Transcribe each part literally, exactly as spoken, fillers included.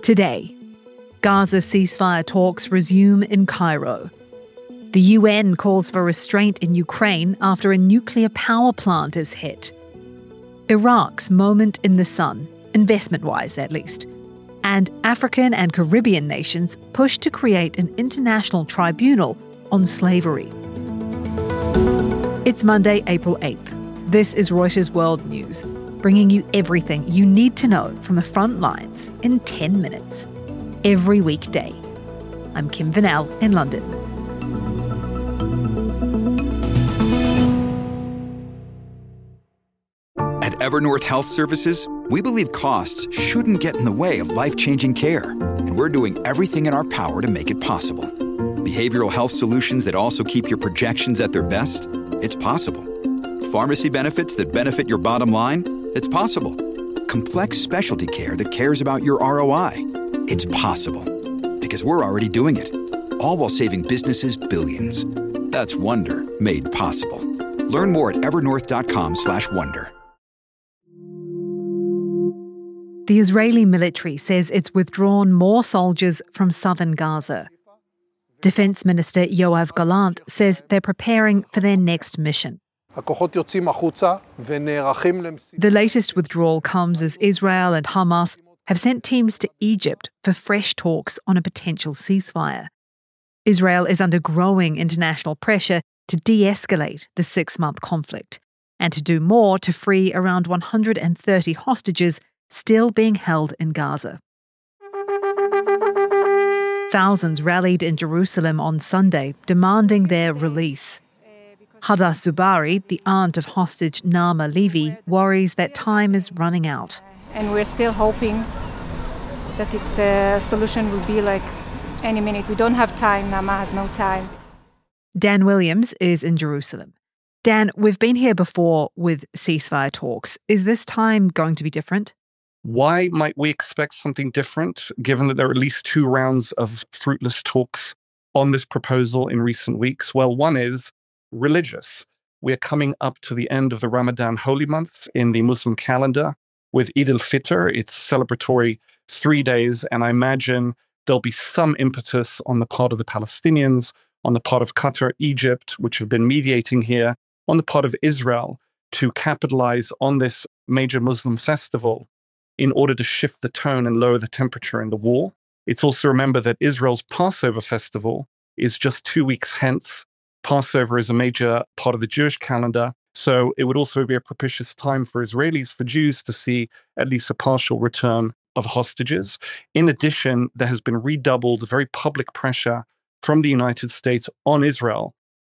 Today, Gaza ceasefire talks resume in Cairo. The U N calls for restraint in Ukraine after a nuclear power plant is hit. Iraq's moment in the sun, investment-wise at least. And African and Caribbean nations push to create an international tribunal on slavery. It's Monday, April eighth. This is Reuters World News, bringing you everything you need to know from the front lines in ten minutes, every weekday. I'm Kim Vanel in London. At Evernorth Health Services, we believe costs shouldn't get in the way of life-changing care, and we're doing everything in our power to make it possible. Behavioral health solutions that also keep your projections at their best? It's possible. Pharmacy benefits that benefit your bottom line? It's possible. Complex specialty care that cares about your R O I? It's possible. Because we're already doing it. All while saving businesses billions. That's Wonder made possible. Learn more at evernorth.com slash wonder. The Israeli military says it's withdrawn more soldiers from southern Gaza. Defense Minister Yoav Gallant says they're preparing for their next mission. The latest withdrawal comes as Israel and Hamas have sent teams to Egypt for fresh talks on a potential ceasefire. Israel is under growing international pressure to de-escalate the six-month conflict and to do more to free around one hundred thirty hostages still being held in Gaza. Thousands rallied in Jerusalem on Sunday, demanding their release. Hadass Zubari, the aunt of hostage Naama Levy, worries that time is running out. And we're still hoping that its uh, solution will be like any minute. We don't have time. Naama has no time. Dan Williams is in Jerusalem. Dan, we've been here before with ceasefire talks. Is this time going to be different? Why might we expect something different, given that there are at least two rounds of fruitless talks on this proposal in recent weeks? Well, one is religious. We're coming up to the end of the Ramadan holy month in the Muslim calendar with Eid al-Fitr. It's celebratory three days, and I imagine there'll be some impetus on the part of the Palestinians, on the part of Qatar, Egypt, which have been mediating here, on the part of Israel, to capitalize on this major Muslim festival in order to shift the tone and lower the temperature in the war. It's also remember that Israel's Passover festival is just two weeks hence. Passover is a major part of the Jewish calendar, so it would also be a propitious time for Israelis, for Jews, to see at least a partial return of hostages. In addition, there has been redoubled very public pressure from the United States on Israel.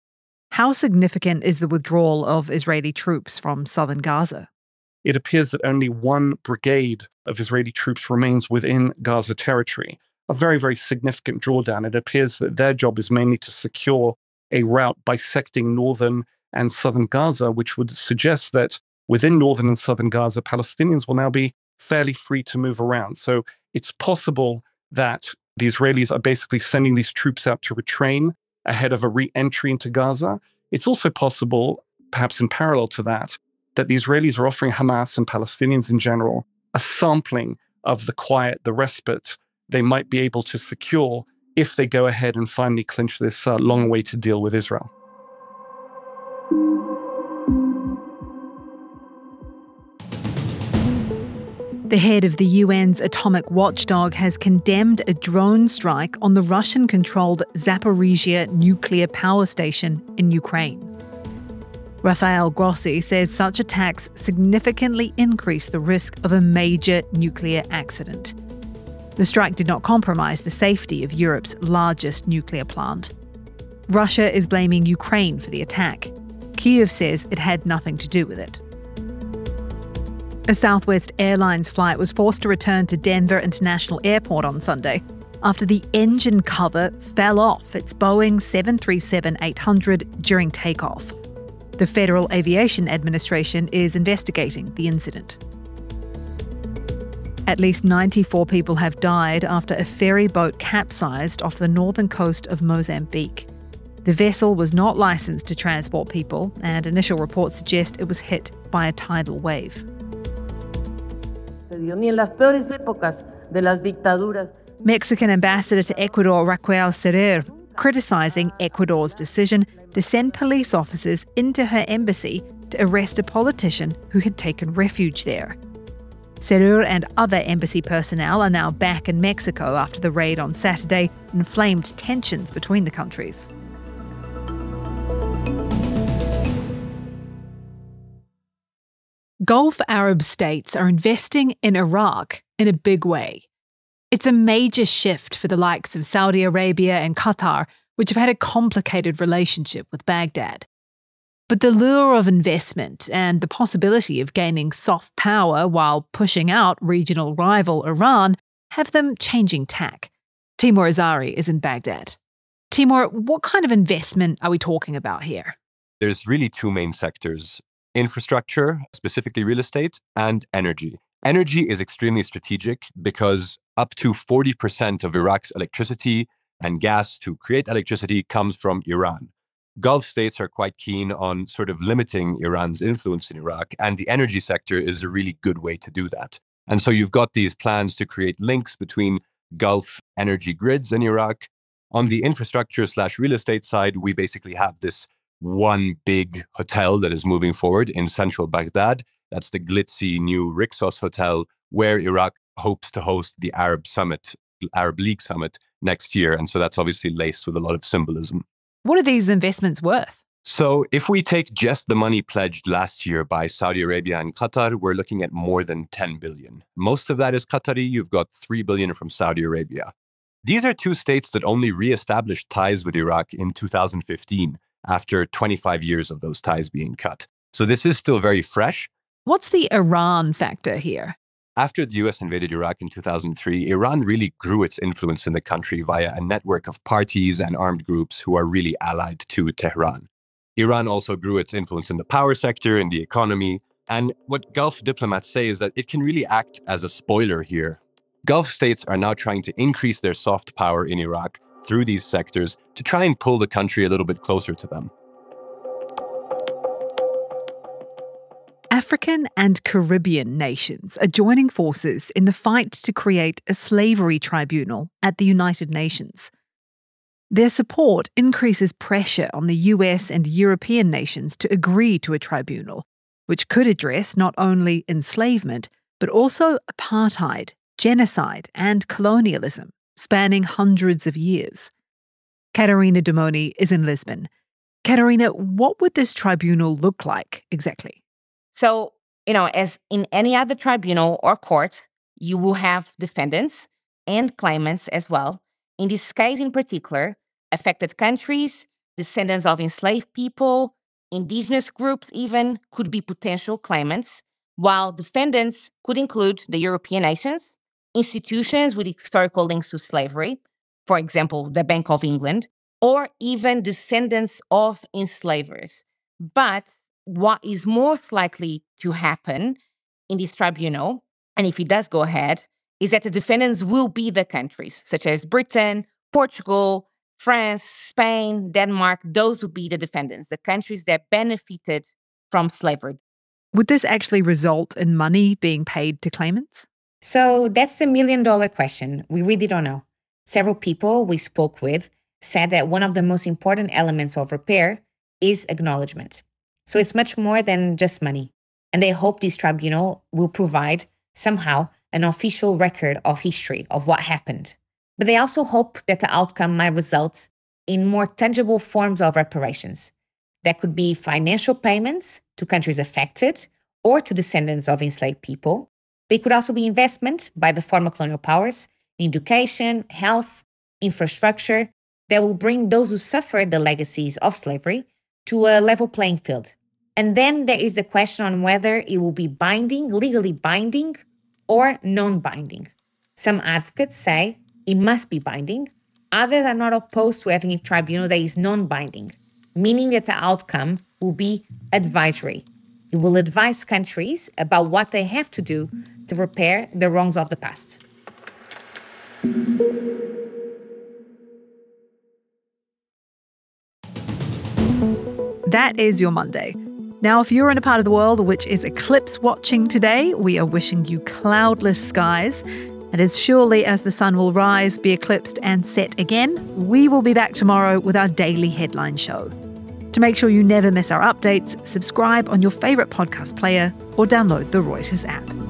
How significant is the withdrawal of Israeli troops from southern Gaza? It appears that only one brigade of Israeli troops remains within Gaza territory, a very, very significant drawdown. It appears that their job is mainly to secure a route bisecting northern and southern Gaza, which would suggest that within northern and southern Gaza, Palestinians will now be fairly free to move around. So it's possible that the Israelis are basically sending these troops out to retrain ahead of a re-entry into Gaza. It's also possible, perhaps in parallel to that, that the Israelis are offering Hamas and Palestinians in general a sampling of the quiet, the respite they might be able to secure if they go ahead and finally clinch this uh, long-awaited deal with Israel. The head of the U N's atomic watchdog has condemned a drone strike on the Russian-controlled Zaporizhzhia nuclear power station in Ukraine. Rafael Grossi says such attacks significantly increase the risk of a major nuclear accident. The strike did not compromise the safety of Europe's largest nuclear plant. Russia is blaming Ukraine for the attack. Kyiv says it had nothing to do with it. A Southwest Airlines flight was forced to return to Denver International Airport on Sunday after the engine cover fell off its Boeing seven thirty-seven eight hundred during takeoff. The Federal Aviation Administration is investigating the incident. At least ninety-four people have died after a ferry boat capsized off the northern coast of Mozambique. The vessel was not licensed to transport people, and initial reports suggest it was hit by a tidal wave. The sucedido, ni en las peores épocas de las dictaduras. Mexican ambassador to Ecuador, Raquel Serrer, criticising Ecuador's decision to send police officers into her embassy to arrest a politician who had taken refuge there. Serrer and other embassy personnel are now back in Mexico after the raid on Saturday inflamed tensions between the countries. Gulf Arab states are investing in Iraq in a big way. It's a major shift for the likes of Saudi Arabia and Qatar, which have had a complicated relationship with Baghdad. But the lure of investment and the possibility of gaining soft power while pushing out regional rival Iran have them changing tack. Timur Azari is in Baghdad. Timur, what kind of investment are we talking about here? There's really two main sectors: infrastructure, specifically real estate, and energy. Energy is extremely strategic because up to forty percent of Iraq's electricity and gas to create electricity comes from Iran. Gulf states are quite keen on sort of limiting Iran's influence in Iraq, and the energy sector is a really good way to do that. And so you've got these plans to create links between Gulf energy grids in Iraq. On the infrastructure slash real estate side, we basically have this one big hotel that is moving forward in central Baghdad. That's the glitzy new Rixos Hotel, where Iraq hopes to host the Arab Summit, Arab League Summit next year. And so that's obviously laced with a lot of symbolism. What are these investments worth? So if we take just the money pledged last year by Saudi Arabia and Qatar, we're looking at more than ten billion. Most of that is Qatari. You've got three billion from Saudi Arabia. These are two states that only re-established ties with Iraq in two thousand fifteen, after twenty-five years of those ties being cut. So this is still very fresh. What's the Iran factor here? After the U S invaded Iraq in two thousand three, Iran really grew its influence in the country via a network of parties and armed groups who are really allied to Tehran. Iran also grew its influence in the power sector, in the economy. And what Gulf diplomats say is that it can really act as a spoiler here. Gulf states are now trying to increase their soft power in Iraq through these sectors to try and pull the country a little bit closer to them. African and Caribbean nations are joining forces in the fight to create a slavery tribunal at the United Nations. Their support increases pressure on the U S and European nations to agree to a tribunal, which could address not only enslavement, but also apartheid, genocide, and colonialism, spanning hundreds of years. Catarina Domoni is in Lisbon. Catarina, what would this tribunal look like exactly? So, you know, as in any other tribunal or court, you will have defendants and claimants as well. In this case in particular, affected countries, descendants of enslaved people, indigenous groups even could be potential claimants, while defendants could include the European nations, institutions with historical links to slavery, for example, the Bank of England, or even descendants of enslavers. But what is most likely to happen in this tribunal, and if it does go ahead, is that the defendants will be the countries, such as Britain, Portugal, France, Spain, Denmark. Those will be the defendants, the countries that benefited from slavery. Would this actually result in money being paid to claimants? So that's the million dollar question. We really don't know. Several people we spoke with said that one of the most important elements of repair is acknowledgement. So it's much more than just money. And they hope this tribunal will provide somehow an official record of history of what happened. But they also hope that the outcome might result in more tangible forms of reparations. That could be financial payments to countries affected or to descendants of enslaved people. But it could also be investment by the former colonial powers in education, health, infrastructure that will bring those who suffered the legacies of slavery to a level playing field. And then there is the question on whether it will be binding, legally binding, or non-binding. Some advocates say it must be binding. Others are not opposed to having a tribunal that is non-binding, meaning that the outcome will be advisory. It will advise countries about what they have to do to repair the wrongs of the past. That is your Monday. Now, if you're in a part of the world which is eclipse watching today, we are wishing you cloudless skies. And as surely as the sun will rise, be eclipsed and set again, we will be back tomorrow with our daily headline show. To make sure you never miss our updates, subscribe on your favourite podcast player or download the Reuters app.